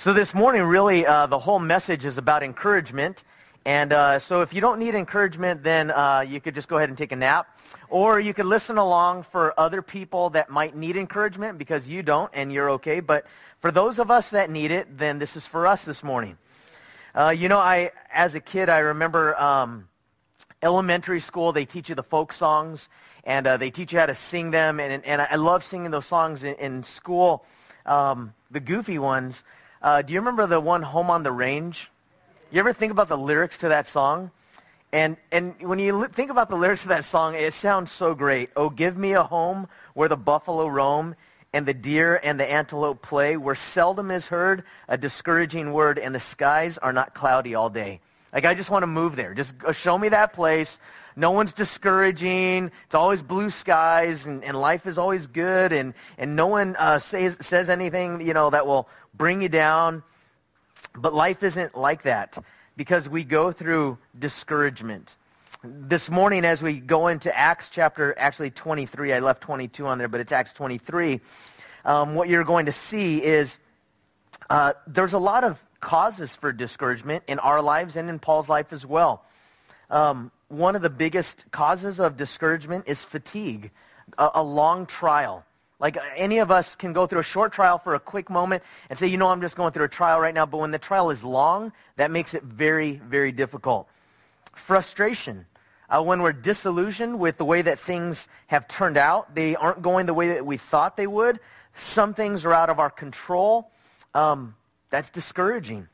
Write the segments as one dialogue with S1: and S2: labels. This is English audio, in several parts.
S1: So this morning, really, the whole message is about encouragement. And so if you don't need encouragement, then you could just go ahead and take a nap. Or you could listen along for other people that might need encouragement because you don't and you're okay. But for those of us that need it, then this is for us this morning. As a kid, I remember elementary school, they teach you the folk songs. And they teach you how to sing them. And I love singing those songs in school, the goofy ones. Do you remember the one, Home on the Range? You ever think about the lyrics to that song? And when you think about the lyrics to that song, it sounds so great. Oh, give me a home where the buffalo roam and the deer and the antelope play, where seldom is heard a discouraging word and the skies are not cloudy all day. Like, I just want to move there. Just show me that place. No one's discouraging. It's always blue skies, and life is always good, and no one says anything, that will bring you down. But life isn't like that because we go through discouragement. This morning, as we go into Acts chapter, 23, I left 22 on there, but it's Acts 23, what you're going to see is there's a lot of causes for discouragement in our lives and in Paul's life as well. One of the biggest causes of discouragement is fatigue, a long trial. Like, any of us can go through a short trial for a quick moment and say, I'm just going through a trial right now. But when the trial is long, that makes it very, very difficult. Frustration. When we're disillusioned with the way that things have turned out, they aren't going the way that we thought they would. Some things are out of our control. That's discouraging.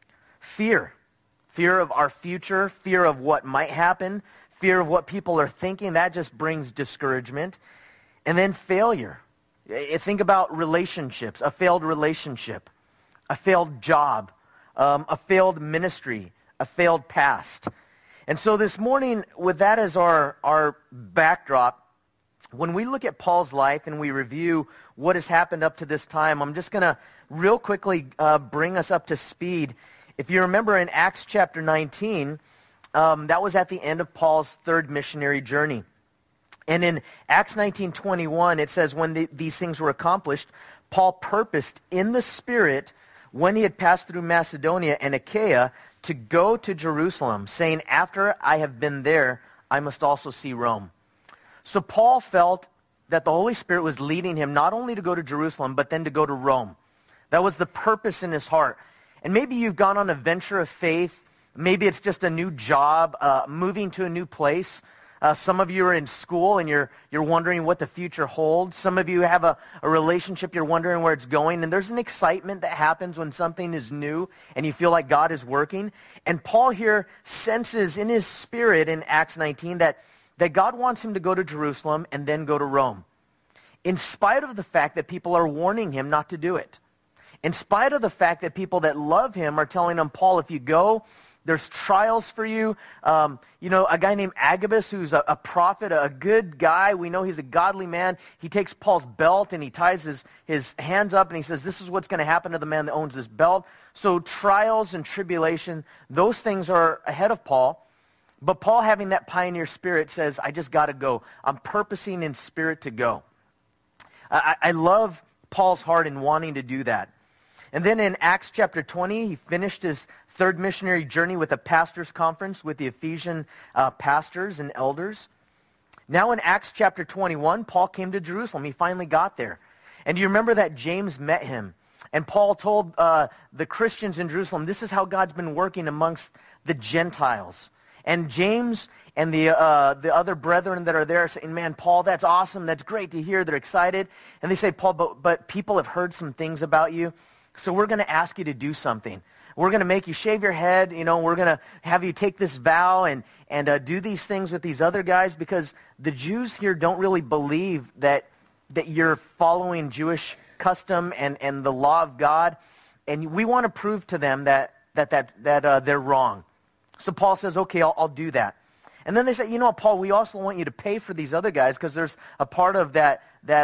S1: Fear. Fear of our future, fear of what might happen, fear of what people are thinking, that just brings discouragement. And then failure. Think about relationships, a failed relationship, a failed job, a failed ministry, a failed past. And so this morning, with that as our backdrop, when we look at Paul's life and we review what has happened up to this time, I'm just going to real quickly bring us up to speed. If you remember in Acts chapter 19, that was at the end of Paul's third missionary journey. And in Acts 19:21, it says, when these things were accomplished, Paul purposed in the Spirit, when he had passed through Macedonia and Achaia, to go to Jerusalem, saying, after I have been there, I must also see Rome. So Paul felt that the Holy Spirit was leading him not only to go to Jerusalem, but then to go to Rome. That was the purpose in his heart. And maybe you've gone on a venture of faith. Maybe it's just a new job, moving to a new place. Some of you are in school and you're wondering what the future holds. Some of you have a relationship, you're wondering where it's going. And there's an excitement that happens when something is new and you feel like God is working. And Paul here senses in his spirit in Acts 19 that God wants him to go to Jerusalem and then go to Rome, in spite of the fact that people are warning him not to do it. In spite of the fact that people that love him are telling him, Paul, if you go, there's trials for you. A guy named Agabus, who's a prophet, a good guy. We know he's a godly man. He takes Paul's belt and he ties his hands up and he says, this is what's going to happen to the man that owns this belt. So trials and tribulation, those things are ahead of Paul. But Paul, having that pioneer spirit, says, I just got to go. I'm purposing in spirit to go. I love Paul's heart in wanting to do that. And then in Acts chapter 20, he finished his third missionary journey with a pastor's conference with the Ephesian pastors and elders. Now in Acts chapter 21, Paul came to Jerusalem. He finally got there. And do you remember that James met him? And Paul told the Christians in Jerusalem, this is how God's been working amongst the Gentiles. And James and the other brethren that are there are saying, man, Paul, that's awesome. That's great to hear. They're excited. And they say, Paul, but people have heard some things about you. So we're going to ask you to do something. We're going to make you shave your head. We're going to have you take this vow and do these things with these other guys, because the Jews here don't really believe that you're following Jewish custom and the law of God. And we want to prove to them that they're wrong. So Paul says, okay, I'll do that. And then they say, Paul, we also want you to pay for these other guys, because there's a part of that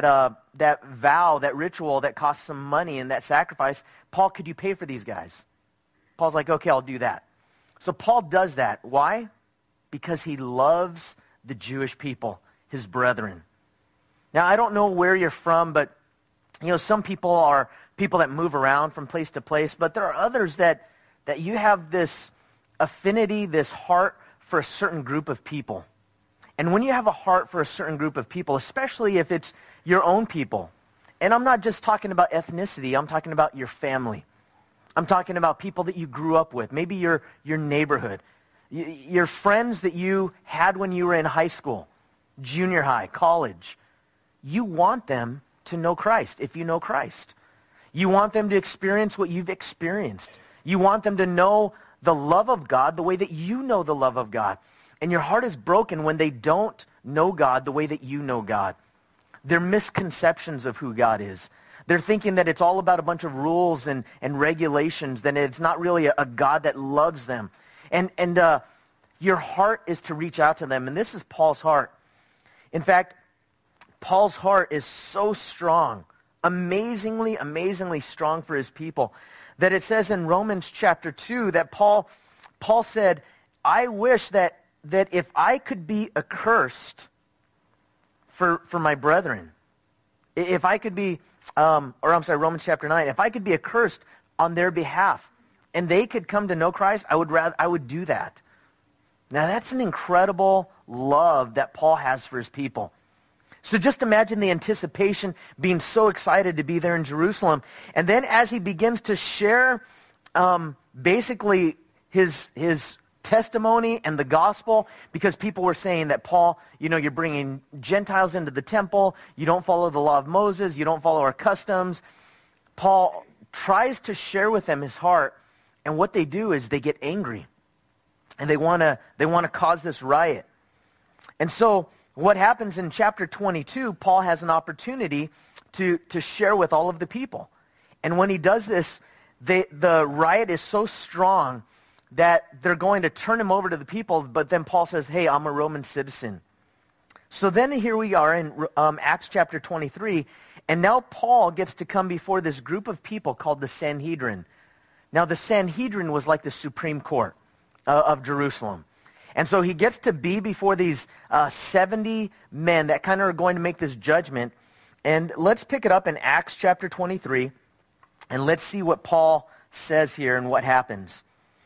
S1: vow, that ritual that costs some money and that sacrifice. Paul, could you pay for these guys? Paul's like, okay, I'll do that. So Paul does that. Why? Because he loves the Jewish people, his brethren. Now, I don't know where you're from, but some people are people that move around from place to place, but there are others that you have this affinity, this heart for a certain group of people. And when you have a heart for a certain group of people, especially if it's your own people, and I'm not just talking about ethnicity, I'm talking about your family. I'm talking about people that you grew up with, maybe your neighborhood, your friends that you had when you were in high school, junior high, college. You want them to know Christ if you know Christ. You want them to experience what you've experienced. You want them to know the love of God the way that you know the love of God. And your heart is broken when they don't know God the way that you know God. They're misconceptions of who God is. They're thinking that it's all about a bunch of rules and regulations, that it's not really a God that loves them. And your heart is to reach out to them. And this is Paul's heart. In fact, Paul's heart is so strong, amazingly, amazingly strong for his people, that it says in Romans chapter 2 that Paul said, I wish that if I could be accursed for my brethren, if I could be, Romans chapter 9, if I could be accursed on their behalf and they could come to know Christ, I would do that. Now that's an incredible love that Paul has for his people. So just imagine the anticipation, being so excited to be there in Jerusalem. And then as he begins to share basically his testimony and the gospel, because people were saying that, Paul, you're bringing Gentiles into the temple. You don't follow the law of Moses. You don't follow our customs. Paul tries to share with them his heart. And what they do is they get angry. And they want to cause this riot. And so what happens in chapter 22, Paul has an opportunity to share with all of the people. And when he does this, the riot is so strong that they're going to turn him over to the people, but then Paul says, hey, I'm a Roman citizen. So then here we are in Acts chapter 23, and now Paul gets to come before this group of people called the Sanhedrin. Now the Sanhedrin was like the Supreme Court of Jerusalem. And so he gets to be before these 70 men that kind of are going to make this judgment. And let's pick it up in Acts chapter 23, and let's see what Paul says here and what happens.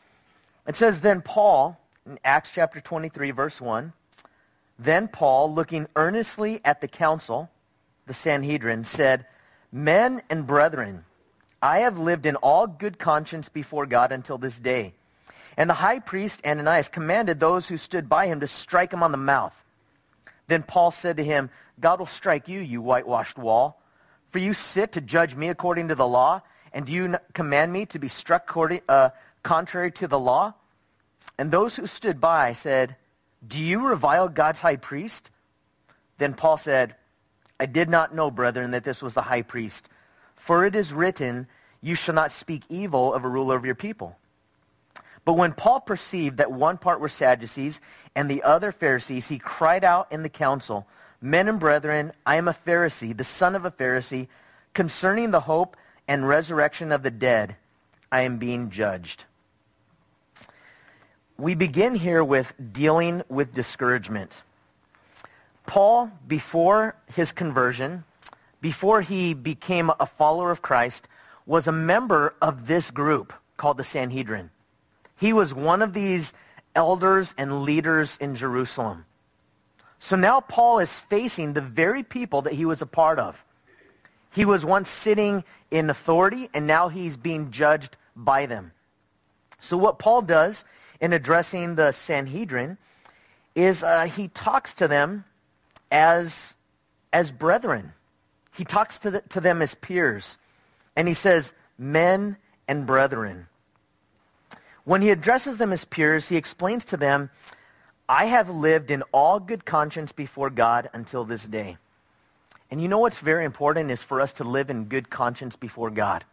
S1: It says, then Paul, in Acts chapter 23, verse 1, then Paul, looking earnestly at the council, the Sanhedrin, said, men and brethren, I have lived in all good conscience before God until this day. And the high priest Ananias commanded those who stood by him to strike him on the mouth. Then Paul said to him, God will strike you, you whitewashed wall. For you sit to judge me according to the law, and do you command me to be struck contrary to the law? And those who stood by said, do you revile God's high priest? Then Paul said, I did not know, brethren, that this was the high priest. For it is written, you shall not speak evil of a ruler of your people. But when Paul perceived that one part were Sadducees and the other Pharisees, he cried out in the council, men and brethren, I am a Pharisee, the son of a Pharisee. Concerning the hope and resurrection of the dead, I am being judged. We begin here with dealing with discouragement. Paul, before his conversion, before he became a follower of Christ, was a member of this group called the Sanhedrin. He was one of these elders and leaders in Jerusalem. So now Paul is facing the very people that he was a part of. He was once sitting in authority, and now he's being judged by them. So what Paul does in addressing the Sanhedrin is he talks to them as brethren. He talks to them as peers. And he says, men and brethren. When he addresses them as peers, he explains to them, I have lived in all good conscience before God until this day. And you know what's very important is for us to live in good conscience before God.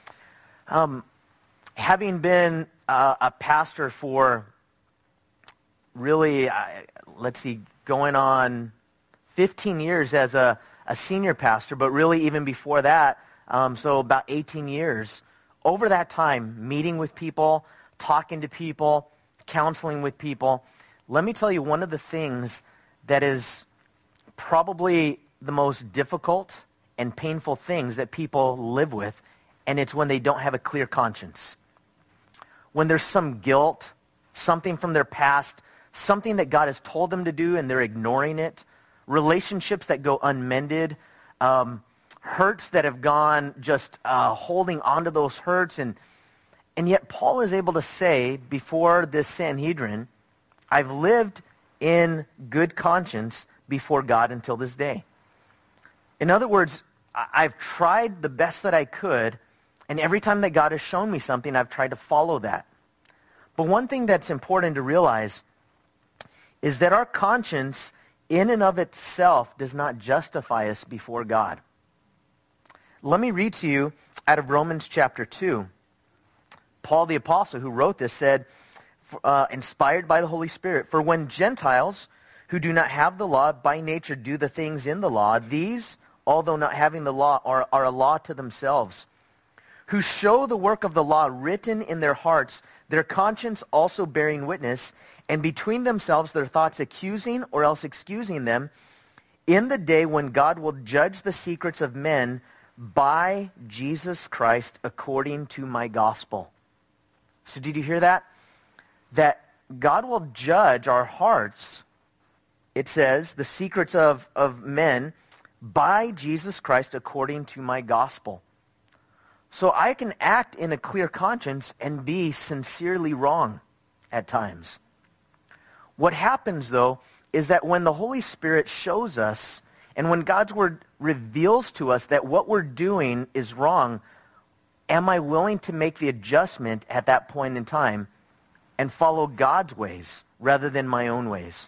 S1: Having been a pastor for really, going on 15 years as a senior pastor, but really even before that, so about 18 years, over that time, meeting with people, talking to people, counseling with people, let me tell you one of the things that is probably the most difficult and painful things that people live with and it's when they don't have a clear conscience. When there's some guilt, something from their past, something that God has told them to do and they're ignoring it, relationships that go unmended, hurts that have gone just holding on to those hurts. And yet Paul is able to say before this Sanhedrin, I've lived in good conscience before God until this day. In other words, I've tried the best that I could, and every time that God has shown me something, I've tried to follow that. But one thing that's important to realize is that our conscience in and of itself does not justify us before God. Let me read to you out of Romans chapter 2. Paul the apostle who wrote this said, inspired by the Holy Spirit, for when Gentiles who do not have the law by nature do the things in the law, these, although not having the law, are a law to themselves, who show the work of the law written in their hearts, their conscience also bearing witness, and between themselves their thoughts accusing or else excusing them, in the day when God will judge the secrets of men by Jesus Christ according to my gospel. So did you hear that? That God will judge our hearts, it says, the secrets of men by Jesus Christ according to my gospel. So I can act in a clear conscience and be sincerely wrong at times. What happens, though, is that when the Holy Spirit shows us and when God's Word reveals to us that what we're doing is wrong, am I willing to make the adjustment at that point in time and follow God's ways rather than my own ways?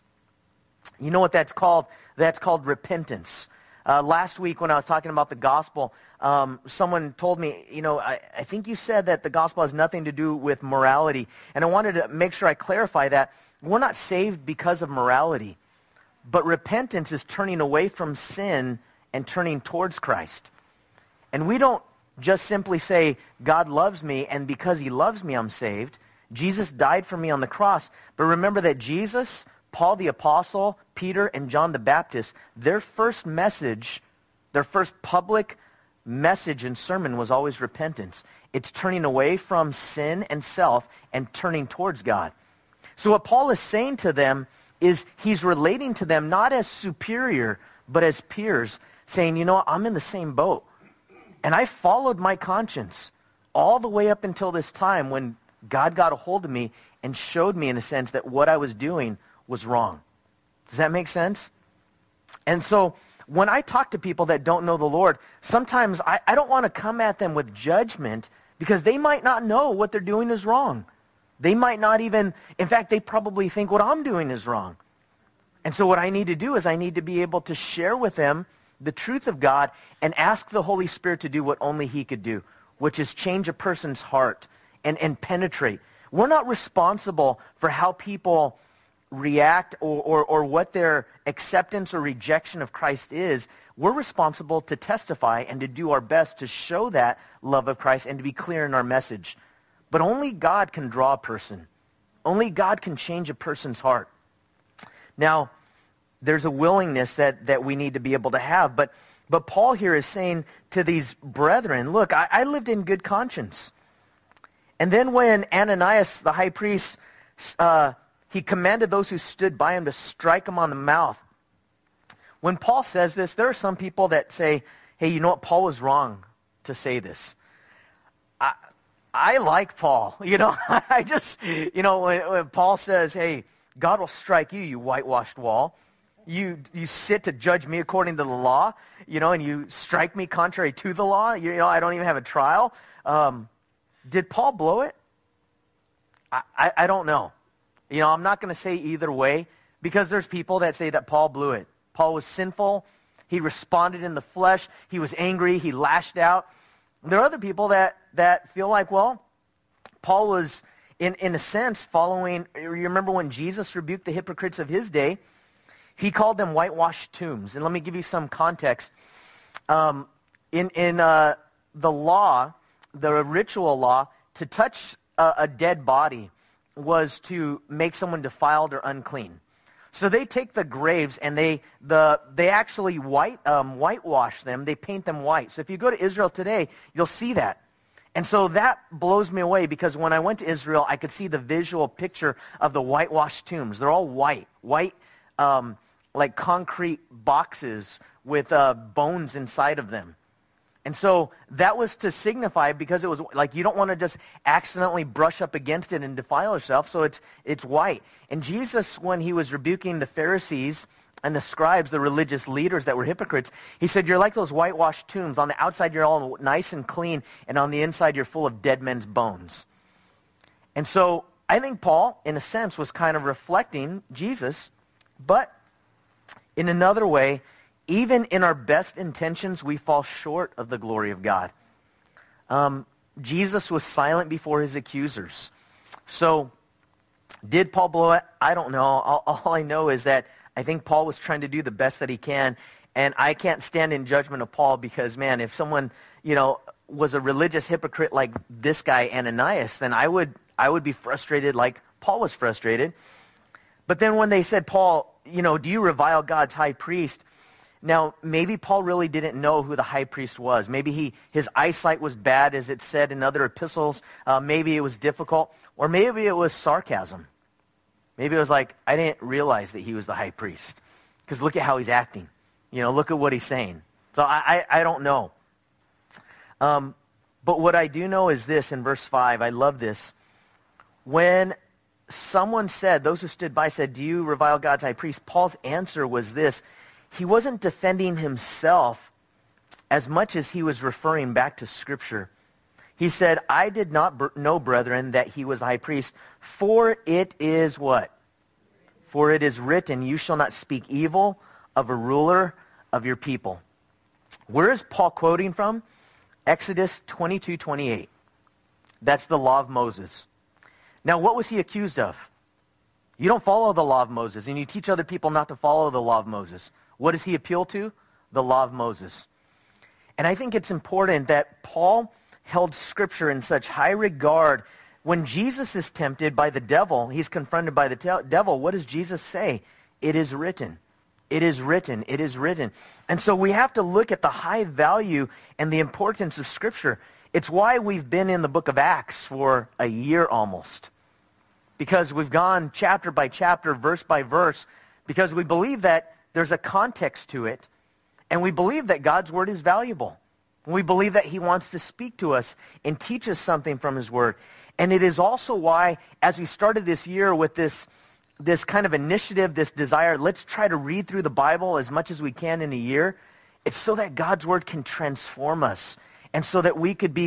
S1: You know what that's called? That's called repentance. Last week when I was talking about the gospel, someone told me, I think you said that the gospel has nothing to do with morality. And I wanted to make sure I clarify that. We're not saved because of morality. But repentance is turning away from sin and turning towards Christ. And we don't just simply say, God loves me, and because he loves me, I'm saved. Jesus died for me on the cross. But remember that Jesus, Paul the apostle, Peter, and John the Baptist, their first message, their first public message and sermon was always repentance. It's turning away from sin and self and turning towards God. So what Paul is saying to them is he's relating to them not as superior, but as peers, saying, I'm in the same boat. And I followed my conscience all the way up until this time when God got a hold of me and showed me, in a sense, that what I was doing was wrong. Does that make sense? And so when I talk to people that don't know the Lord, sometimes I don't want to come at them with judgment because they might not know what they're doing is wrong. They might not even, in fact, they probably think what I'm doing is wrong. And so what I need to do is I need to be able to share with them the truth of God and ask the Holy Spirit to do what only he could do, which is change a person's heart and penetrate. We're not responsible for how people react or what their acceptance or rejection of Christ is. We're responsible to testify and to do our best to show that love of Christ and to be clear in our message. But only God can draw a person. Only God can change a person's heart. Now, there's a willingness that we need to be able to have. But Paul here is saying to these brethren, look, I lived in good conscience. And then when Ananias, the high priest, he commanded those who stood by him to strike him on the mouth. When Paul says this, there are some people that say, hey, you know what? Paul was wrong to say this. I like Paul. I just, when Paul says, hey, God will strike you, you whitewashed wall. You sit to judge me according to the law, and you strike me contrary to the law. I don't even have a trial. Did Paul blow it? I don't know. I'm not going to say either way because there's people that say that Paul blew it. Paul was sinful. He responded in the flesh. He was angry. He lashed out. There are other people that feel like, well, Paul was, in a sense, following. You remember when Jesus rebuked the hypocrites of his day? He called them whitewashed tombs. And let me give you some context. In the law, the ritual law, to touch a dead body was to make someone defiled or unclean. So they take the graves and they actually whitewash them. They paint them white. So if you go to Israel today, you'll see that. And so that blows me away, because when I went to Israel, I could see the visual picture of the whitewashed tombs. They're all white, like concrete boxes with bones inside of them. And so that was to signify, because it was like you don't want to just accidentally brush up against it and defile yourself, so it's white. And Jesus, when he was rebuking the Pharisees and the scribes, the religious leaders that were hypocrites, he said, you're like those whitewashed tombs. On the outside, you're all nice and clean, and on the inside, you're full of dead men's bones. And so I think Paul, in a sense, was kind of reflecting Jesus, but in another way, even in our best intentions, we fall short of the glory of God. Jesus was silent before his accusers. So did Paul blow it? I don't know. All I know is that I think Paul was trying to do the best that he can, and I can't stand in judgment of Paul, because, man, if someone, was a religious hypocrite like this guy Ananias, then I would be frustrated like Paul was frustrated. But then when they said, Paul, do you revile God's high priest? Now, maybe Paul really didn't know who the high priest was. Maybe his eyesight was bad, as it said in other epistles. Maybe it was difficult, or maybe it was sarcasm. Maybe it was like, I didn't realize that he was the high priest, because look at how he's acting. Look at what he's saying. So I don't know. But what I do know is this in verse 5. I love this. When someone said, those who stood by said, do you revile God's high priest? Paul's answer was this. He wasn't defending himself as much as he was referring back to Scripture. He said, I did not know, brethren, that he was high priest, for it is what? For it is written, you shall not speak evil of a ruler of your people. Where is Paul quoting from? Exodus 22:28. That's the law of Moses. Now, what was he accused of? You don't follow the law of Moses, and you teach other people not to follow the law of Moses. What does he appeal to? The law of Moses. And I think it's important that Paul held Scripture in such high regard. When Jesus is tempted by the devil, he's confronted by the devil, what does Jesus say? It is written. It is written. It is written. And so we have to look at the high value and the importance of Scripture. It's why we've been in the book of Acts for a year almost. Because we've gone chapter by chapter, verse by verse, because we believe that there's a context to it, and we believe that God's word is valuable. We believe that he wants to speak to us and teach us something from his word. And it is also why, as we started this year with this kind of initiative, this desire, let's try to read through the Bible as much as we can in a year, it's so that God's word can transform us, and so that we could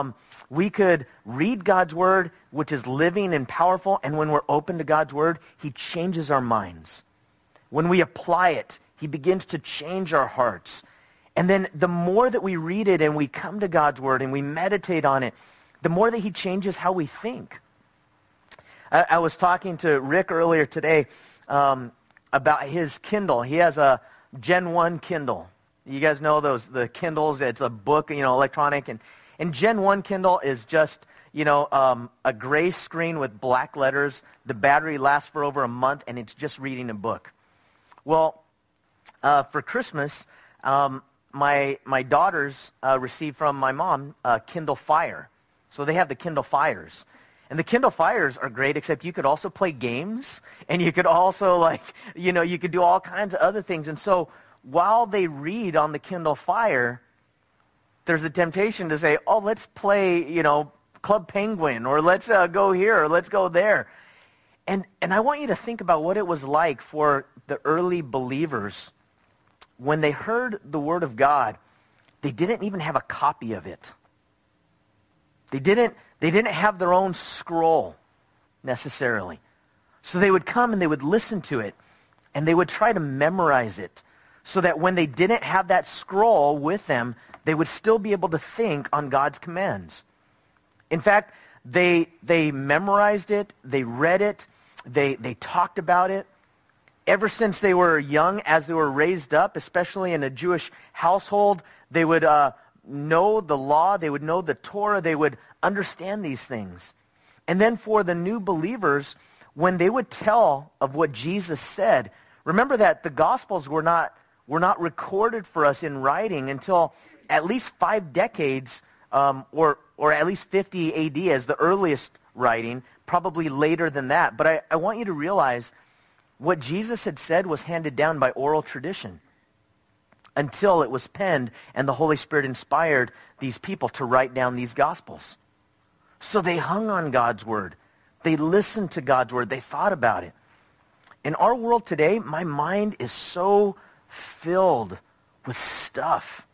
S1: read God's word, which is living and powerful, and when we're open to God's word, he changes our minds. When we apply it, he begins to change our hearts. And then the more that we read it and we come to God's word and we meditate on it, the more that he changes how we think. I was talking to Rick earlier today about his Kindle. He has a Gen 1 Kindle. You guys know the Kindles. It's a book, electronic. And Gen 1 Kindle is just, a gray screen with black letters. The battery lasts for over a month, and it's just reading a book. Well, for Christmas, my daughters received from my mom Kindle Fire. So they have the Kindle Fires. And the Kindle Fires are great, except you could also play games, and you could also, you could do all kinds of other things. And so while they read on the Kindle Fire, there's a temptation to say, oh, let's play, Club Penguin, or let's go here, or let's go there. And I want you to think about what it was like for the early believers. When they heard the word of God, they didn't even have a copy of it. They didn't have their own scroll necessarily. So they would come and they would listen to it, and they would try to memorize it, so that when they didn't have that scroll with them, they would still be able to think on God's commands. In fact, they memorized it, they read it, they talked about it. Ever since they were young, as they were raised up, especially in a Jewish household, they would know the law, they would know the Torah, they would understand these things. And then for the new believers, when they would tell of what Jesus said, remember that the Gospels were not recorded for us in writing until at least 5 decades or at least 50 AD as the earliest writing, probably later than that. But I want you to realize what Jesus had said was handed down by oral tradition until it was penned and the Holy Spirit inspired these people to write down these Gospels. So they hung on God's word. They listened to God's word. They thought about it. In our world today, my mind is so filled with stuff,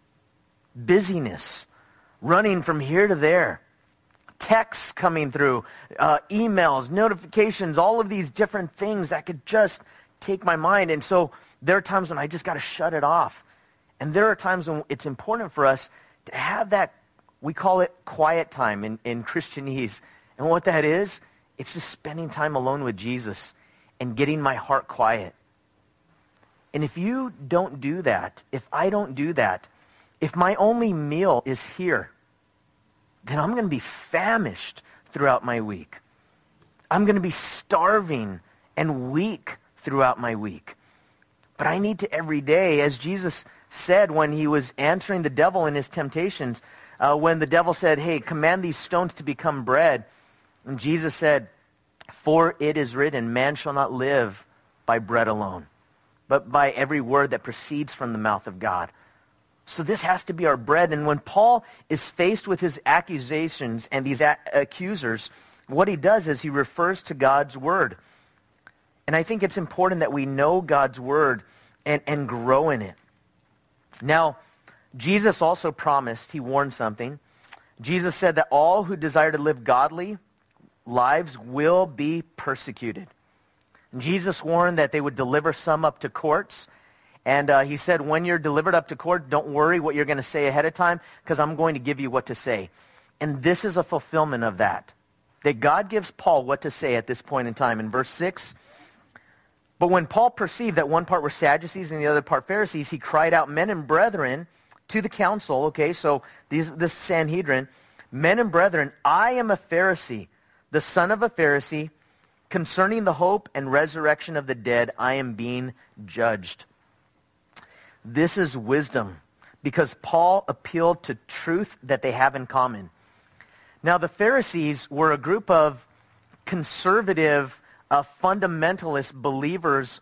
S1: busyness, running from here to there, texts coming through, emails, notifications, all of these different things that could just take my mind. And so there are times when I just got to shut it off. And there are times when it's important for us to have that, we call it quiet time in Christianese. And what that is, it's just spending time alone with Jesus and getting my heart quiet. And if you don't do that, if I don't do that, if my only meal is here, then I'm going to be famished throughout my week. I'm going to be starving and weak throughout my week. But I need to every day, as Jesus said when he was answering the devil in his temptations, when the devil said, hey, command these stones to become bread. And Jesus said, for it is written, man shall not live by bread alone, but by every word that proceeds from the mouth of God. So this has to be our bread. And when Paul is faced with his accusations and these accusers, what he does is he refers to God's word. And I think it's important that we know God's word and grow in it. Now, Jesus also promised, he warned something. Jesus said that all who desire to live godly lives will be persecuted. And Jesus warned that they would deliver some up to courts. And he said, when you're delivered up to court, don't worry what you're going to say ahead of time, because I'm going to give you what to say. And this is a fulfillment of that. That God gives Paul what to say at this point in time. In verse 6, but when Paul perceived that one part were Sadducees and the other part Pharisees, he cried out, men and brethren, to the council, okay, so this Sanhedrin, men and brethren, I am a Pharisee, the son of a Pharisee. Concerning the hope and resurrection of the dead, I am being judged. This is wisdom, because Paul appealed to truth that they have in common. Now, the Pharisees were a group of conservative, fundamentalist believers,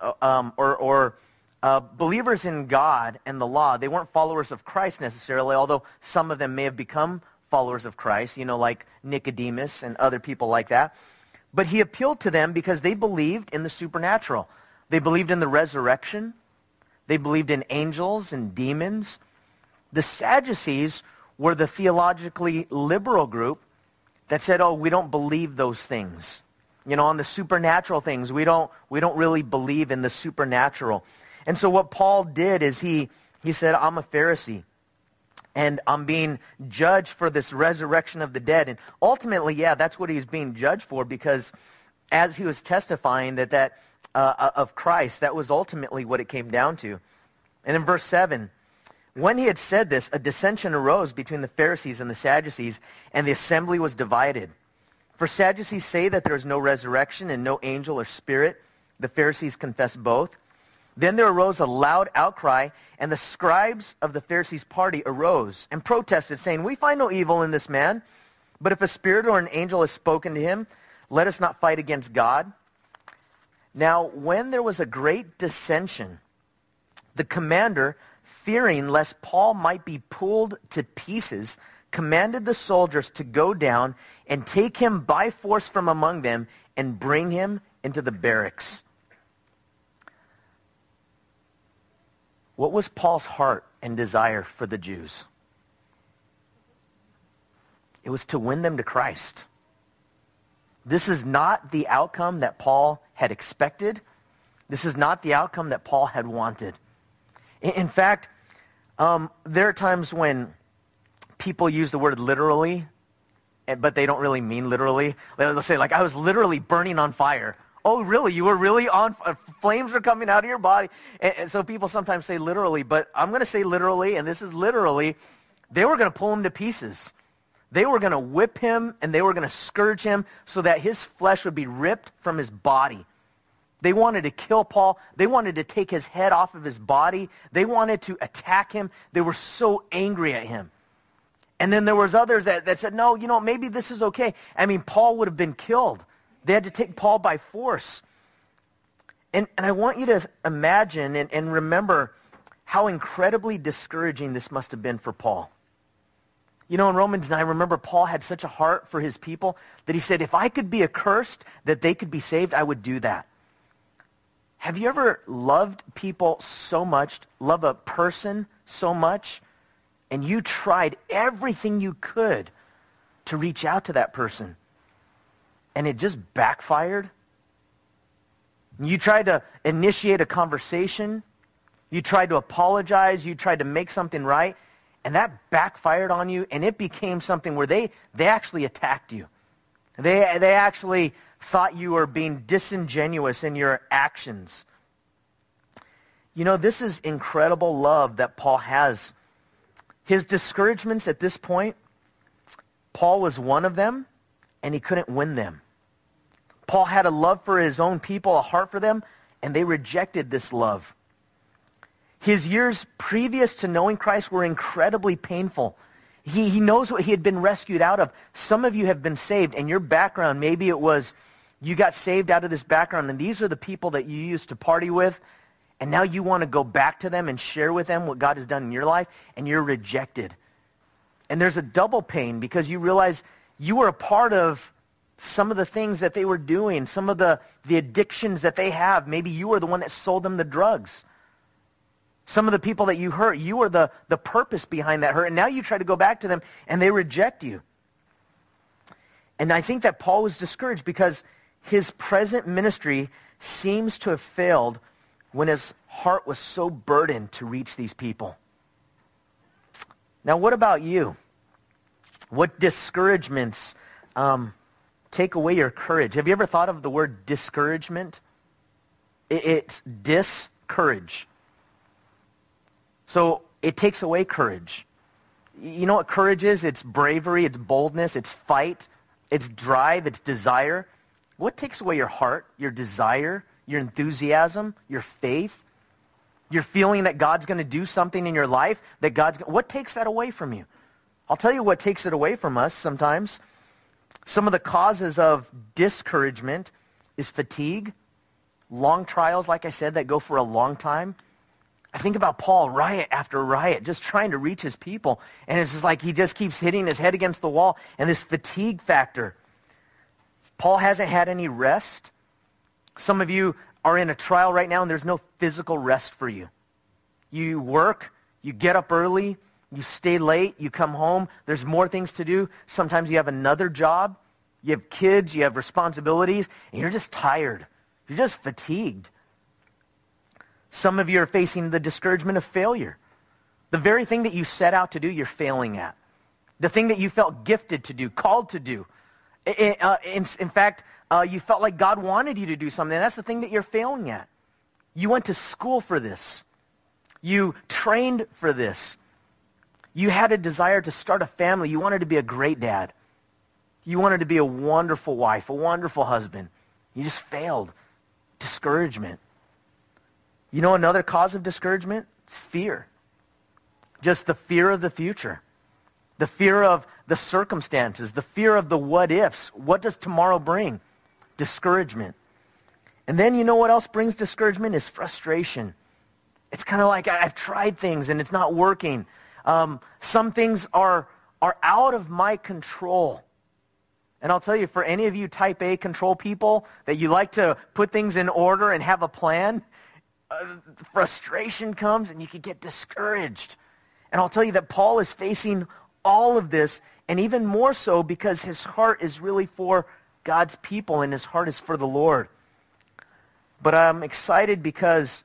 S1: believers in God and the law. They weren't followers of Christ necessarily, although some of them may have become followers of Christ, like Nicodemus and other people like that. But he appealed to them because they believed in the supernatural. They believed in the resurrection. They believed in angels and demons. The Sadducees were the theologically liberal group that said, oh, we don't believe those things. On the supernatural things, we don't really believe in the supernatural. And so what Paul did is he said, I'm a Pharisee, and I'm being judged for this resurrection of the dead. And ultimately, yeah, that's what he's being judged for, because as he was testifying that of Christ, that was ultimately what it came down to. And in verse 7, when he had said this, a dissension arose between the Pharisees and the Sadducees, and the assembly was divided. For Sadducees say that there is no resurrection and no angel or spirit. The Pharisees confess both. Then there arose a loud outcry, and the scribes of the Pharisees' party arose and protested, saying, we find no evil in this man, but if a spirit or an angel has spoken to him, let us not fight against God. Now, when there was a great dissension, the commander, fearing lest Paul might be pulled to pieces, commanded the soldiers to go down and take him by force from among them and bring him into the barracks. What was Paul's heart and desire for the Jews? It was to win them to Christ. This is not the outcome that Paul had expected. This is not the outcome that Paul had wanted. In fact, there are times when people use the word literally, but they don't really mean literally. They'll say, I was literally burning on fire. Oh, really? You were really on flames were coming out of your body. And so people sometimes say literally, but I'm going to say literally, and this is literally, they were going to pull him to pieces. They were going to whip him, and they were going to scourge him so that his flesh would be ripped from his body. They wanted to kill Paul. They wanted to take his head off of his body. They wanted to attack him. They were so angry at him. And then there was others that said, no, maybe this is okay. I mean, Paul would have been killed. They had to take Paul by force. And I want you to imagine and remember how incredibly discouraging this must have been for Paul. In Romans 9, remember Paul had such a heart for his people that he said, if I could be accursed that they could be saved, I would do that. Have you ever loved people so much, love a person so much, and you tried everything you could to reach out to that person, and it just backfired? You tried to initiate a conversation, you tried to apologize, you tried to make something right, and that backfired on you, and it became something where they actually attacked you. They actually thought you were being disingenuous in your actions. This is incredible love that Paul has. His discouragements at this point, Paul was one of them, and he couldn't win them. Paul had a love for his own people, a heart for them, and they rejected this love. His years previous to knowing Christ were incredibly painful. He knows what he had been rescued out of. Some of you have been saved, and your background, maybe it was you got saved out of this background, and these are the people that you used to party with, and now you want to go back to them and share with them what God has done in your life, and you're rejected. And there's a double pain because you realize you were a part of some of the things that they were doing, some of the addictions that they have. Maybe you were the one that sold them the drugs. Some of the people that you hurt, you were the purpose behind that hurt, and now you try to go back to them, and they reject you. And I think that Paul was discouraged because his present ministry seems to have failed when his heart was so burdened to reach these people. Now, what about you? What discouragements take away your courage? Have you ever thought of the word discouragement? It's discourage. So it takes away courage. You know what courage is? It's bravery, it's boldness, it's fight, it's drive, it's desire. What takes away your heart, your desire, your enthusiasm, your faith, your feeling that God's going to do something in your life, what takes that away from you? I'll tell you what takes it away from us sometimes. Some of the causes of discouragement is fatigue, long trials, like I said, that go for a long time. I think about Paul, riot after riot, just trying to reach his people. And it's just like he just keeps hitting his head against the wall. And this fatigue factor. Paul hasn't had any rest. Some of you are in a trial right now and there's no physical rest for you. You work, you get up early, you stay late, you come home. There's more things to do. Sometimes you have another job. You have kids, you have responsibilities, and you're just tired. You're just fatigued. Some of you are facing the discouragement of failure. The very thing that you set out to do, you're failing at. The thing that you felt gifted to do, called to do. In fact, you felt like God wanted you to do something. That's the thing that you're failing at. You went to school for this. You trained for this. You had a desire to start a family. You wanted to be a great dad. You wanted to be a wonderful wife, a wonderful husband. You just failed. Discouragement. You know another cause of discouragement? It's fear. Just the fear of the future. The fear of the circumstances. The fear of the what ifs. What does tomorrow bring? Discouragement. And then you know what else brings discouragement is frustration. It's kind of like I've tried things and it's not working. Some things are out of my control. And I'll tell you, for any of you type A control people that you like to put things in order and have a plan, frustration comes and you can get discouraged. And I'll tell you that Paul is facing all of this, and even more so because his heart is really for God's people and his heart is for the Lord. But I'm excited because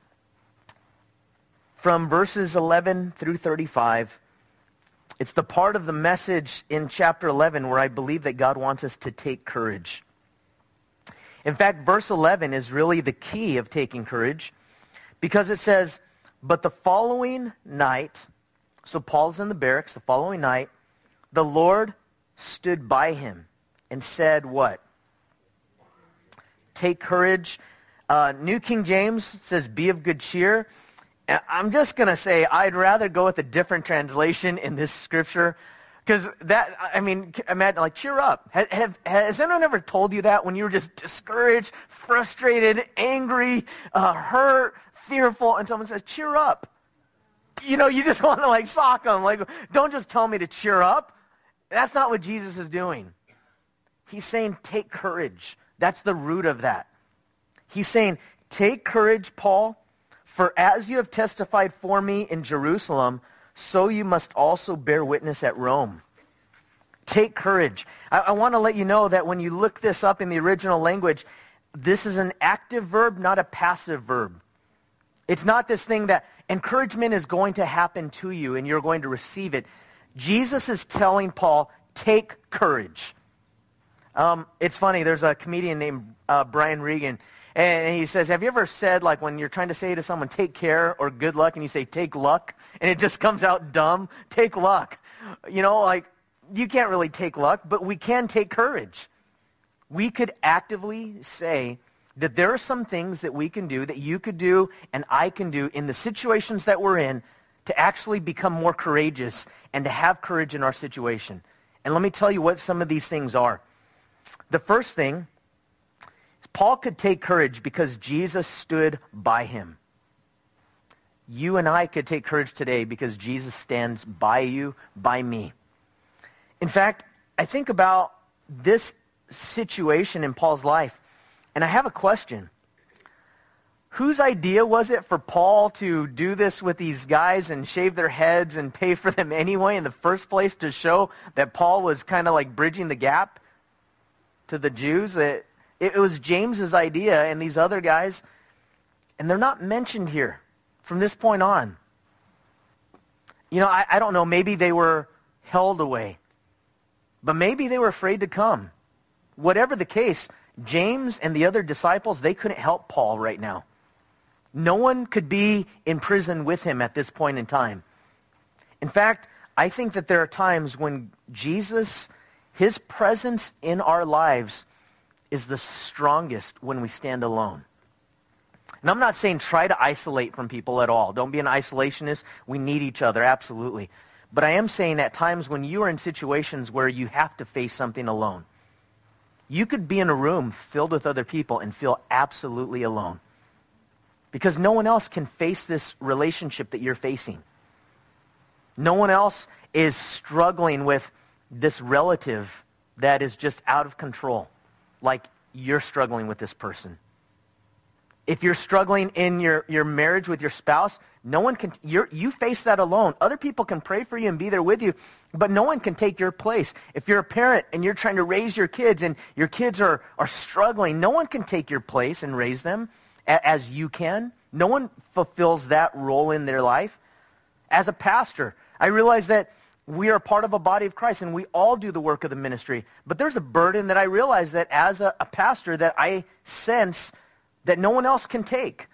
S1: from verses 11 through 35, it's the part of the message in chapter 11 where I believe that God wants us to take courage. In fact, verse 11 is really the key of taking courage because it says, but the following night, so Paul's in the barracks, the following night, the Lord stood by him and said what? Take courage. New King James says, be of good cheer. I'm just going to say I'd rather go with a different translation in this scripture Because imagine, like, cheer up. Has anyone ever told you that when you were just discouraged, frustrated, angry, hurt, fearful, and someone says, cheer up? You just want to, like, sock them. Like, don't just tell me to cheer up. That's not what Jesus is doing. He's saying, take courage. That's the root of that. He's saying, take courage, Paul, for as you have testified for me in Jerusalem, so you must also bear witness at Rome. Take courage. I want to let you know that when you look this up in the original language, this is an active verb, not a passive verb. It's not this thing that encouragement is going to happen to you and you're going to receive it. Jesus is telling Paul, take courage. It's funny, there's a comedian named Brian Regan, and he says, have you ever said, like, when you're trying to say to someone, take care or good luck, and you say, take luck, and it just comes out dumb? Take luck. Like, you can't really take luck, but we can take courage. We could actively say that there are some things that we can do, that you could do, and I can do in the situations that we're in to actually become more courageous and to have courage in our situation. And let me tell you what some of these things are. The first thing, Paul could take courage because Jesus stood by him. You and I could take courage today because Jesus stands by you, by me. In fact, I think about this situation in Paul's life, and I have a question. Whose idea was it for Paul to do this with these guys and shave their heads and pay for them anyway in the first place, to show that Paul was kind of like bridging the gap to the Jews? That it was James's idea and these other guys, and they're not mentioned here from this point on. I don't know, maybe they were held away, but maybe they were afraid to come. Whatever the case, James and the other disciples, they couldn't help Paul right now. No one could be in prison with him at this point in time. In fact, I think that there are times when Jesus, his presence in our lives is the strongest when we stand alone. And I'm not saying try to isolate from people at all. Don't be an isolationist. We need each other, absolutely. But I am saying at times when you are in situations where you have to face something alone, you could be in a room filled with other people and feel absolutely alone. Because no one else can face this relationship that you're facing. No one else is struggling with this relative that is just out of control, like you're struggling with this person. If you're struggling in your marriage with your spouse, no one can, you face that alone. Other people can pray for you and be there with you, but no one can take your place. If you're a parent and you're trying to raise your kids and your kids are struggling, no one can take your place and raise them as you can. No one fulfills that role in their life. As a pastor, I realize that we are part of a body of Christ and we all do the work of the ministry. But there's a burden that I realize that as a pastor that I sense that no one else can take.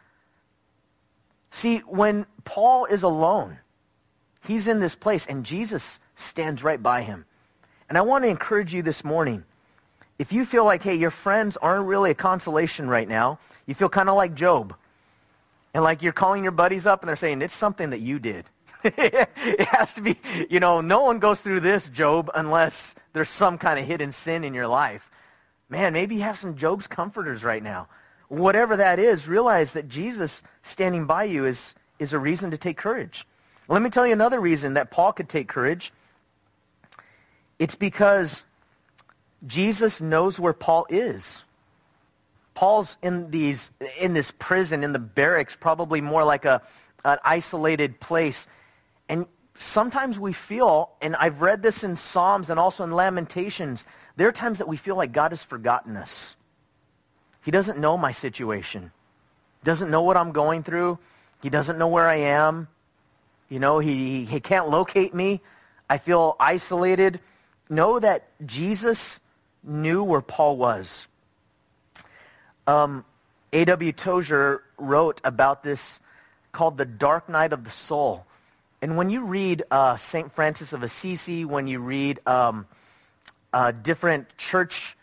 S1: See, when Paul is alone, he's in this place and Jesus stands right by him. And I want to encourage you this morning. If you feel like, hey, your friends aren't really a consolation right now, you feel kind of like Job. And like you're calling your buddies up and they're saying, it's something that you did. It has to be, no one goes through this, Job, unless there's some kind of hidden sin in your life. Man, maybe you have some Job's comforters right now. Whatever that is, realize that Jesus standing by you is a reason to take courage. Let me tell you another reason that Paul could take courage. It's because Jesus knows where Paul is. Paul's in this prison, in the barracks, probably more like an isolated place. And sometimes we feel, and I've read this in Psalms and also in Lamentations, there are times that we feel like God has forgotten us. He doesn't know my situation. Doesn't know what I'm going through. He doesn't know where I am. He can't locate me. I feel isolated. Know that Jesus knew where Paul was. A.W. Tozer wrote about this called The Dark Night of the Soul. And when you read St. Francis of Assisi, when you read different church,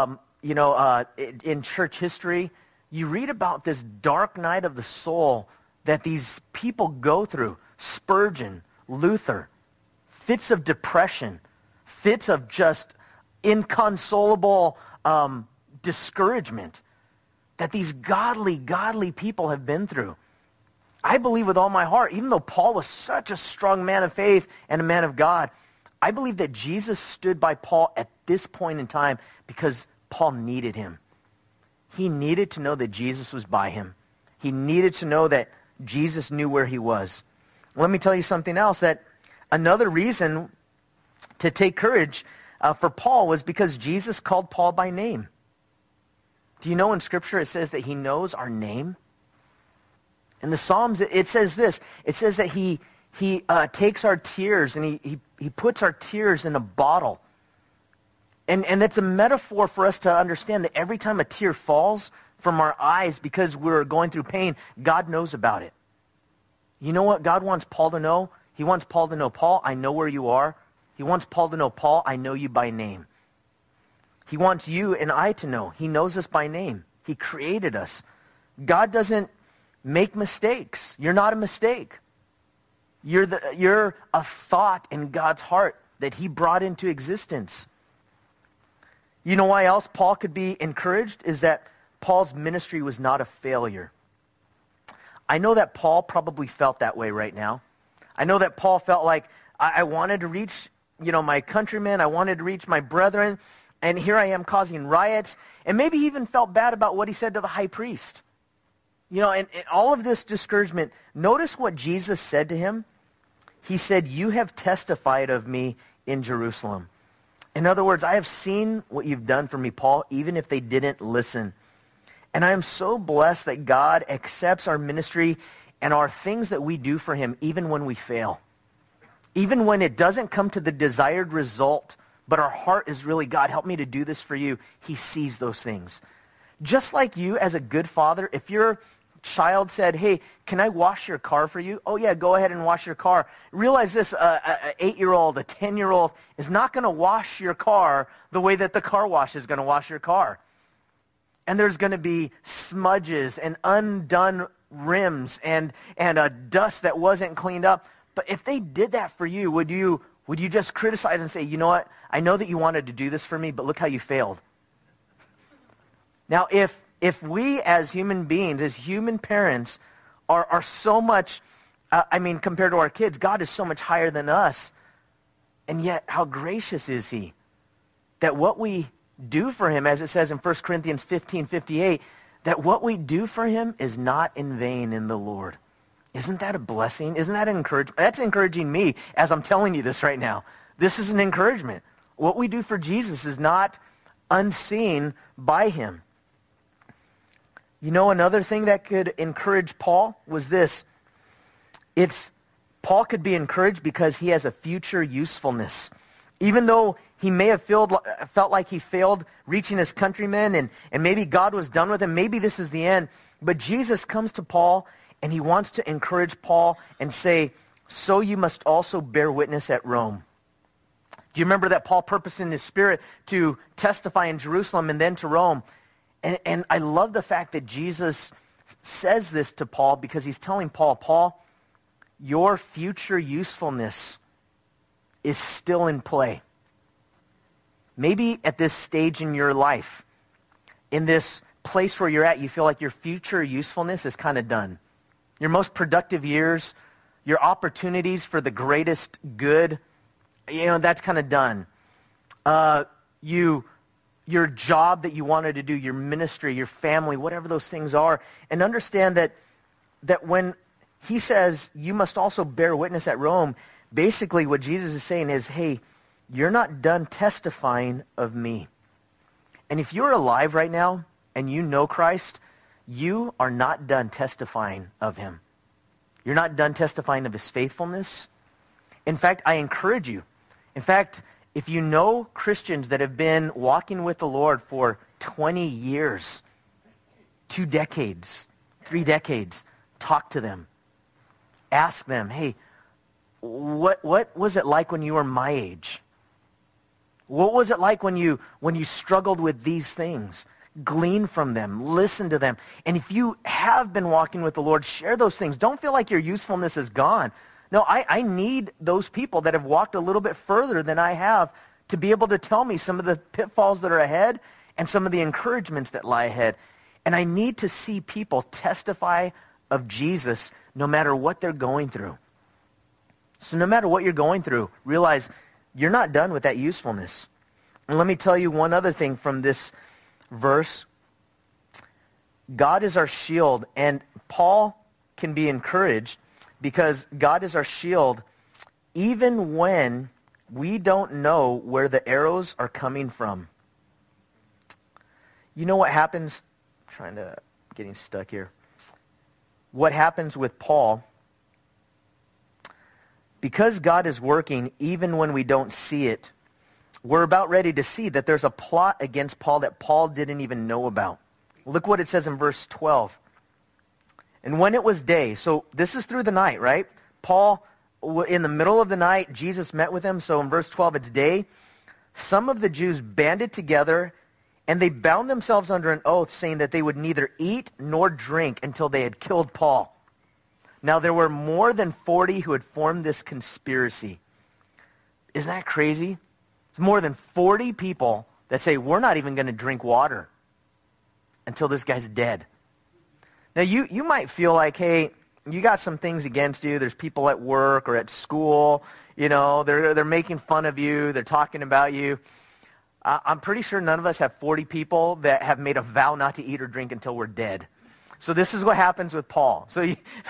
S1: in church history, you read about this dark night of the soul that these people go through. Spurgeon, Luther, fits of depression, fits of just inconsolable discouragement that these godly people have been through. I believe with all my heart, even though Paul was such a strong man of faith and a man of God, I believe that Jesus stood by Paul at this point in time because Paul needed him. He needed to know that Jesus was by him. He needed to know that Jesus knew where he was. Let me tell you something else, that another reason to take courage for Paul was because Jesus called Paul by name. Do you know in Scripture it says that he knows our name? In the Psalms, it says this. It says that he takes our tears and he puts our tears in a bottle. And that's a metaphor for us to understand that every time a tear falls from our eyes because we're going through pain, God knows about it. You know what God wants Paul to know? He wants Paul to know, Paul, I know where you are. He wants Paul to know, Paul, I know you by name. He wants you and I to know. He knows us by name. He created us. God doesn't make mistakes. You're not a mistake. You're a thought in God's heart that he brought into existence. You know why else Paul could be encouraged? Is that Paul's ministry was not a failure. I know that Paul probably felt that way right now. I know that Paul felt like, I wanted to reach, my countrymen. I wanted to reach my brethren. And here I am causing riots. And maybe he even felt bad about what he said to the high priest. And all of this discouragement, notice what Jesus said to him. He said, you have testified of me in Jerusalem. In other words, I have seen what you've done for me, Paul, even if they didn't listen. And I am so blessed that God accepts our ministry and our things that we do for him, even when we fail. Even when it doesn't come to the desired result, but our heart is really, God, help me to do this for you. He sees those things. Just like you as a good father, if your child said, hey, can I wash your car for you? Oh, yeah, go ahead and wash your car. Realize this, an 8-year-old, a 10-year-old is not going to wash your car the way that the car wash is going to wash your car. And there's going to be smudges and undone rims and a dust that wasn't cleaned up. But if they did that for you, would you just criticize and say, you know what? I know that you wanted to do this for me, but look how you failed. Now, if we as human beings, as human parents, are so much, compared to our kids, God is so much higher than us. And yet, how gracious is he that what we do for him, as it says in 1 Corinthians 15:58, that what we do for him is not in vain in the Lord. Isn't that a blessing? Isn't that an encouragement? That's encouraging me as I'm telling you this right now. This is an encouragement. What we do for Jesus is not unseen by him. Another thing that could encourage Paul was this. Paul could be encouraged because he has a future usefulness. Even though he may have felt like he failed reaching his countrymen and maybe God was done with him, maybe this is the end. But Jesus comes to Paul and he wants to encourage Paul and say, so you must also bear witness at Rome. Do you remember that Paul purposed in his spirit to testify in Jerusalem and then to Rome? And I love the fact that Jesus says this to Paul because he's telling Paul, your future usefulness is still in play. Maybe at this stage in your life, in this place where you're at, you feel like your future usefulness is kind of done. Your most productive years, your opportunities for the greatest good, that's kind of done. Your job that you wanted to do, your ministry, your family, whatever those things are. And understand that when he says, you must also bear witness at Rome, basically what Jesus is saying is, hey, you're not done testifying of me. And if you're alive right now and you know Christ, you are not done testifying of him. You're not done testifying of his faithfulness. In fact, I encourage you. In fact, if you know Christians that have been walking with the Lord for 20 years, 2 decades, 3 decades, talk to them. Ask them, hey, what was it like when you were my age? What was it like when you struggled with these things? Glean from them. Listen to them. And if you have been walking with the Lord, share those things. Don't feel like your usefulness is gone. No, I need those people that have walked a little bit further than I have to be able to tell me some of the pitfalls that are ahead and some of the encouragements that lie ahead. And I need to see people testify of Jesus no matter what they're going through. So no matter what you're going through, realize you're not done with that usefulness. And let me tell you one other thing from this verse. God is our shield, and Paul can be encouraged because God is our shield even when we don't know where the arrows are coming from. You know what happens? Getting stuck here. What happens with Paul, because God is working even when we don't see it, we're about ready to see that there's a plot against Paul that Paul didn't even know about. Look what it says in verse 12. And when it was day, so this is through the night, right? Paul, in the middle of the night, Jesus met with him. So in verse 12, it's day. Some of the Jews banded together, and they bound themselves under an oath, saying that they would neither eat nor drink until they had killed Paul. Now there were more than 40 who had formed this conspiracy. Isn't that crazy? It's more than 40 people that say, we're not even going to drink water until this guy's dead. Now, you might feel like, hey, you got some things against you. There's people at work or at school. You know, they're making fun of you. They're talking about you. I'm pretty sure none of us have 40 people that have made a vow not to eat or drink until we're dead. So this is what happens with Paul. So,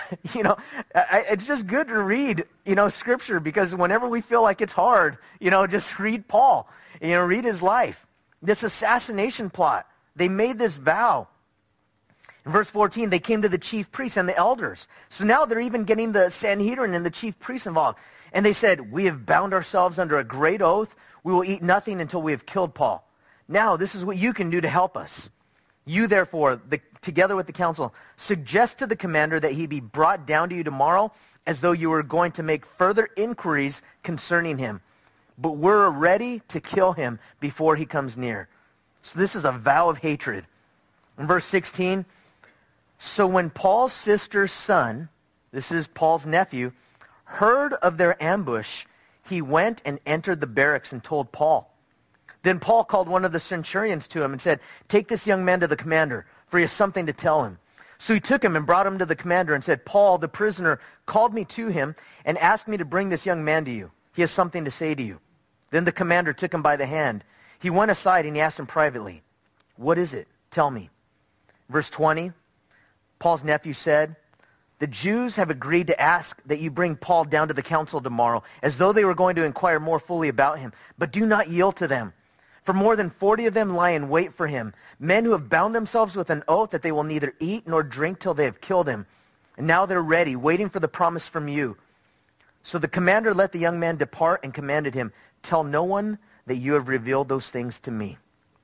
S1: it's just good to read, Scripture, because whenever we feel like it's hard, just read Paul. Read his life. This assassination plot. They made this vow. In verse 14, they came to the chief priests and the elders. So now they're even getting the Sanhedrin and the chief priests involved. And they said, we have bound ourselves under a great oath. We will eat nothing until we have killed Paul. Now, this is what you can do to help us. You, therefore, together with the council, suggest to the commander that he be brought down to you tomorrow as though you were going to make further inquiries concerning him. But we're ready to kill him before he comes near. So this is a vow of hatred. In verse 16, so when Paul's sister's son, this is Paul's nephew, heard of their ambush, he went and entered the barracks and told Paul. Then Paul called one of the centurions to him and said, take this young man to the commander, for he has something to tell him. So he took him and brought him to the commander and said, Paul, the prisoner, called me to him and asked me to bring this young man to you. He has something to say to you. Then the commander took him by the hand. He went aside and he asked him privately, what is it? Tell me. Verse 20, Paul's nephew said, the Jews have agreed to ask that you bring Paul down to the council tomorrow, as though they were going to inquire more fully about him. But do not yield to them. For more than 40 of them lie in wait for him, men who have bound themselves with an oath that they will neither eat nor drink till they have killed him. And now they're ready, waiting for the promise from you. So the commander let the young man depart and commanded him, tell no one that you have revealed those things to me.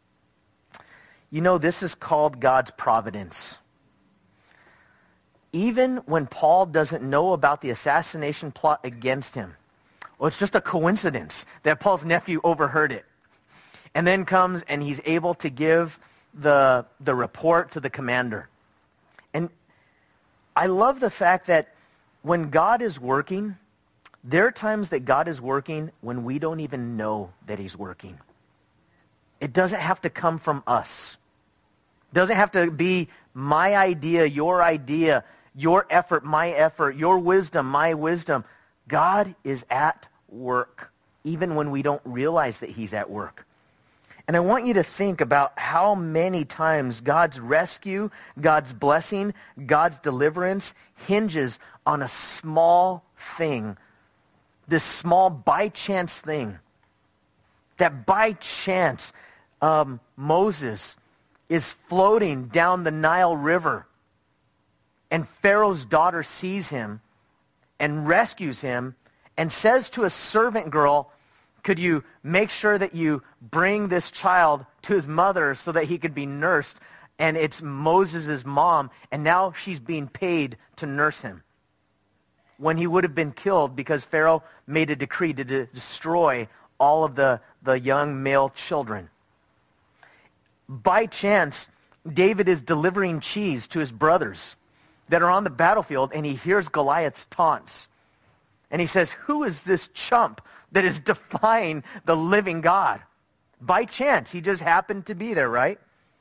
S1: This is called God's providence. Even when Paul doesn't know about the assassination plot against him, well, it's just a coincidence that Paul's nephew overheard it. And then comes and he's able to give the report to the commander. And I love the fact that when God is working, there are times that God is working when we don't even know that he's working. It doesn't have to come from us. It doesn't have to be my idea, your effort, my effort, your wisdom, my wisdom. God is at work, even when we don't realize that he's at work. And I want you to think about how many times God's rescue, God's blessing, God's deliverance hinges on a small thing, this small by chance thing. That by chance Moses is floating down the Nile River and Pharaoh's daughter sees him and rescues him and says to a servant girl, could you make sure that you bring this child to his mother so that he could be nursed? And it's Moses' mom, and now she's being paid to nurse him, when he would have been killed because Pharaoh made a decree to destroy all of the young male children. By chance, David is delivering cheese to his brothers that are on the battlefield, and he hears Goliath's taunts. And he says, who is this chump that is defying the living God. By chance, he just happened to be there, right?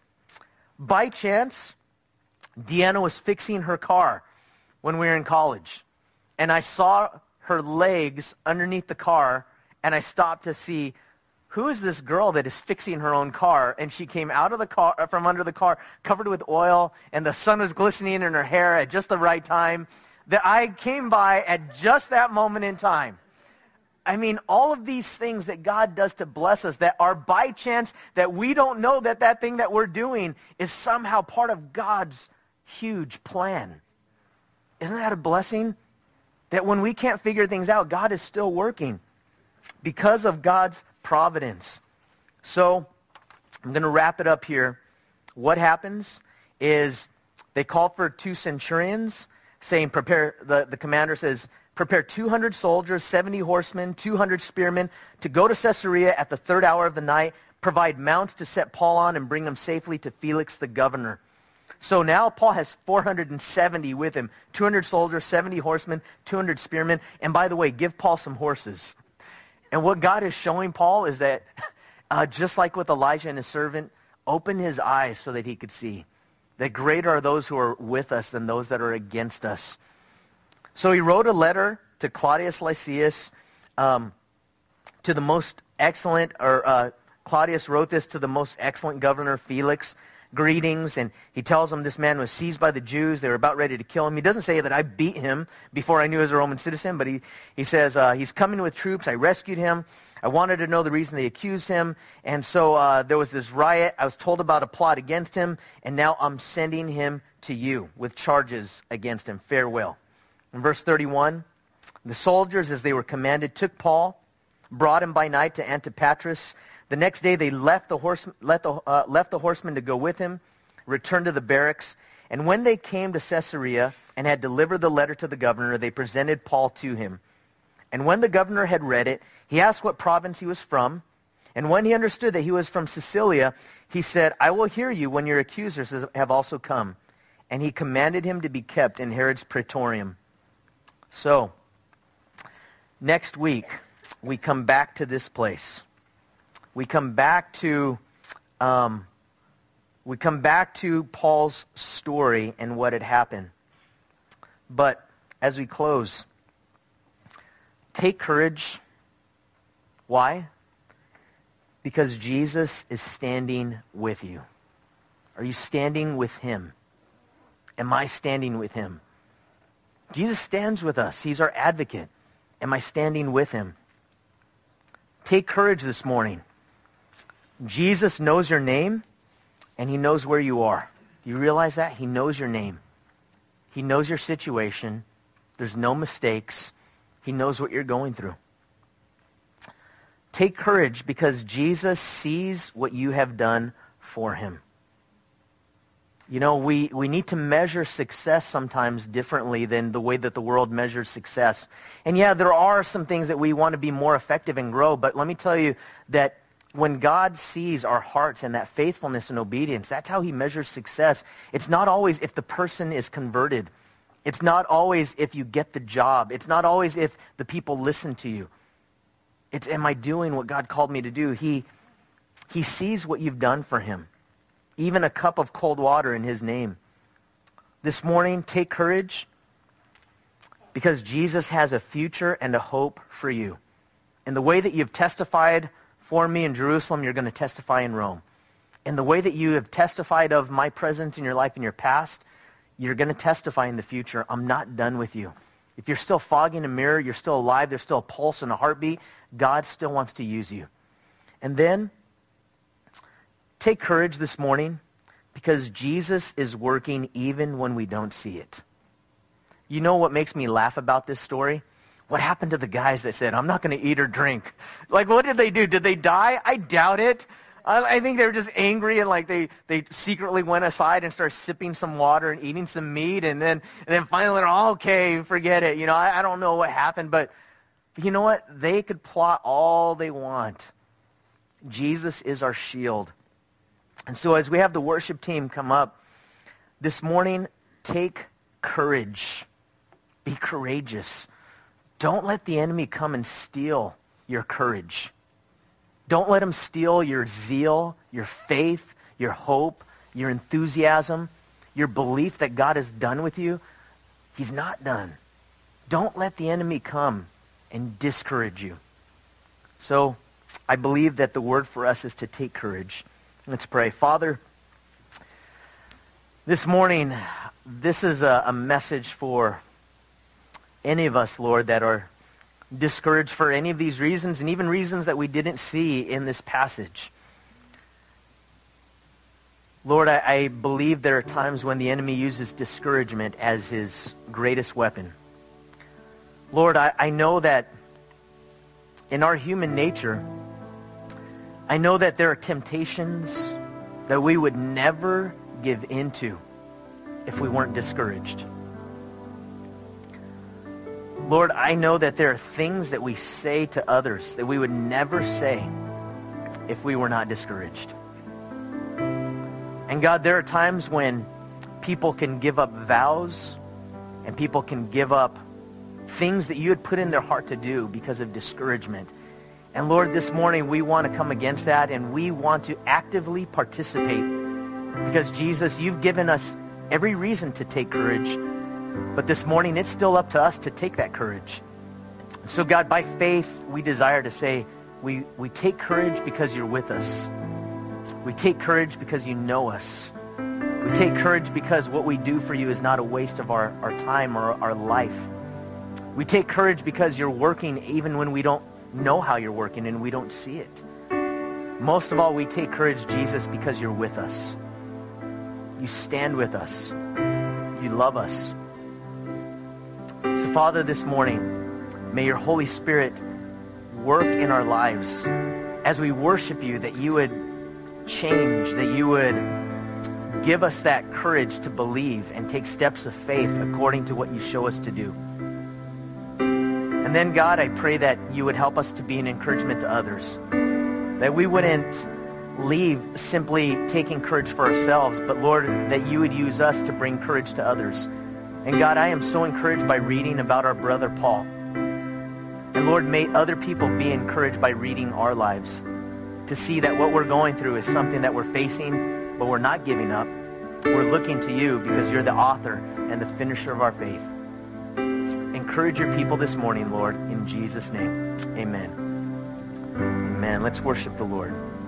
S1: By chance, Deanna was fixing her car when we were in college. And I saw her legs underneath the car, and I stopped to see, who is this girl that is fixing her own car? And she came out of the car, from under the car, covered with oil, and the sun was glistening in her hair at just the right time. That I came by at just that moment in time. I mean, all of these things that God does to bless us that are by chance, that we don't know that that thing that we're doing is somehow part of God's huge plan. Isn't that a blessing? That when we can't figure things out, God is still working because of God's providence. So I'm going to wrap it up here. What happens is they call for 2 centurions, saying, prepare, the commander says, prepare 200 soldiers, 70 horsemen, 200 spearmen to go to Caesarea at the 3rd hour of the night, provide mounts to set Paul on and bring him safely to Felix the governor. So now Paul has 470 with him, 200 soldiers, 70 horsemen, 200 spearmen, and by the way, give Paul some horses. And what God is showing Paul is that, just like with Elijah and his servant, open his eyes so that he could see. That greater are those who are with us than those that are against us. So he wrote a letter to Claudius Lysias, to the most excellent, Claudius wrote this to the most excellent governor, Felix. Greetings, and he tells him this man was seized by the Jews. They were about ready to kill him. He doesn't say that I beat him before I knew he was a Roman citizen, but he says, he's coming with troops. I rescued him. I wanted to know the reason they accused him. And so there was this riot. I was told about a plot against him, and now I'm sending him to you with charges against him. Farewell. In verse 31, the soldiers, as they were commanded, took Paul, brought him by night to Antipatris. The next day they left the horsemen to go with him, returned to the barracks. And when they came to Caesarea and had delivered the letter to the governor, they presented Paul to him. And when the governor had read it, he asked what province he was from. And when he understood that he was from Sicilia, he said, I will hear you when your accusers have also come. And he commanded him to be kept in Herod's praetorium. So, next week, we come back to this place. We come back to Paul's story and what had happened. But as we close, take courage. Why? Because Jesus is standing with you. Are you standing with him? Am I standing with him? Jesus stands with us. He's our advocate. Am I standing with him? Take courage this morning. Jesus knows your name, and he knows where you are. Do you realize that? He knows your name. He knows your situation. There's no mistakes. He knows what you're going through. Take courage because Jesus sees what you have done for him. You know, we need to measure success sometimes differently than the way that the world measures success. And yeah, there are some things that we want to be more effective and grow, but let me tell you that when God sees our hearts and that faithfulness and obedience, that's how he measures success. It's not always if the person is converted. It's not always if you get the job. It's not always if the people listen to you. It's, am I doing what God called me to do? He sees what you've done for him. Even a cup of cold water in his name. This morning, take courage because Jesus has a future and a hope for you. And the way that you've testified for me in Jerusalem, you're going to testify in Rome. And the way that you have testified of my presence in your life in your past, you're going to testify in the future. I'm not done with you. If you're still fogging a mirror, you're still alive, there's still a pulse and a heartbeat, God still wants to use you. And then, take courage this morning because Jesus is working even when we don't see it. You know what makes me laugh about this story? What happened to the guys that said, I'm not going to eat or drink? Like, what did they do? Did they die? I doubt it. I think they were just angry and like they secretly went aside and started sipping some water and eating some meat. And then finally, they're all, okay, forget it. You know, I don't know what happened. But you know what? They could plot all they want. Jesus is our shield. And so as we have the worship team come up this morning, take courage. Be courageous. Don't let the enemy come and steal your courage. Don't let him steal your zeal, your faith, your hope, your enthusiasm, your belief that God is done with you. He's not done. Don't let the enemy come and discourage you. So I believe that the word for us is to take courage. Let's pray. Father, this morning, this is a message for any of us, Lord, that are discouraged for any of these reasons, and even reasons that we didn't see in this passage. Lord, I believe there are times when the enemy uses discouragement as his greatest weapon. Lord, I know that in our human nature, I know that there are temptations that we would never give into if we weren't discouraged. Lord, I know that there are things that we say to others that we would never say if we were not discouraged. And God, there are times when people can give up vows and people can give up things that you had put in their heart to do because of discouragement. And Lord, this morning we want to come against that, and we want to actively participate because, Jesus, you've given us every reason to take courage. But this morning, it's still up to us to take that courage. So God, by faith, we desire to say, we take courage because you're with us. We take courage because you know us. We take courage because what we do for you is not a waste of our time or our life. We take courage because you're working even when we don't know how you're working and we don't see it. Most of all, we take courage, Jesus, because you're with us. You stand with us. You love us. So, Father, this morning, may your Holy Spirit work in our lives as we worship you, that you would change, that you would give us that courage to believe and take steps of faith according to what you show us to do. And then, God, I pray that you would help us to be an encouragement to others, that we wouldn't leave simply taking courage for ourselves, but, Lord, that you would use us to bring courage to others. And God, I am so encouraged by reading about our brother Paul. And Lord, may other people be encouraged by reading our lives to see that what we're going through is something that we're facing, but we're not giving up. We're looking to you because you're the author and the finisher of our faith. Encourage your people this morning, Lord, in Jesus' name. Amen. Amen. Let's worship the Lord.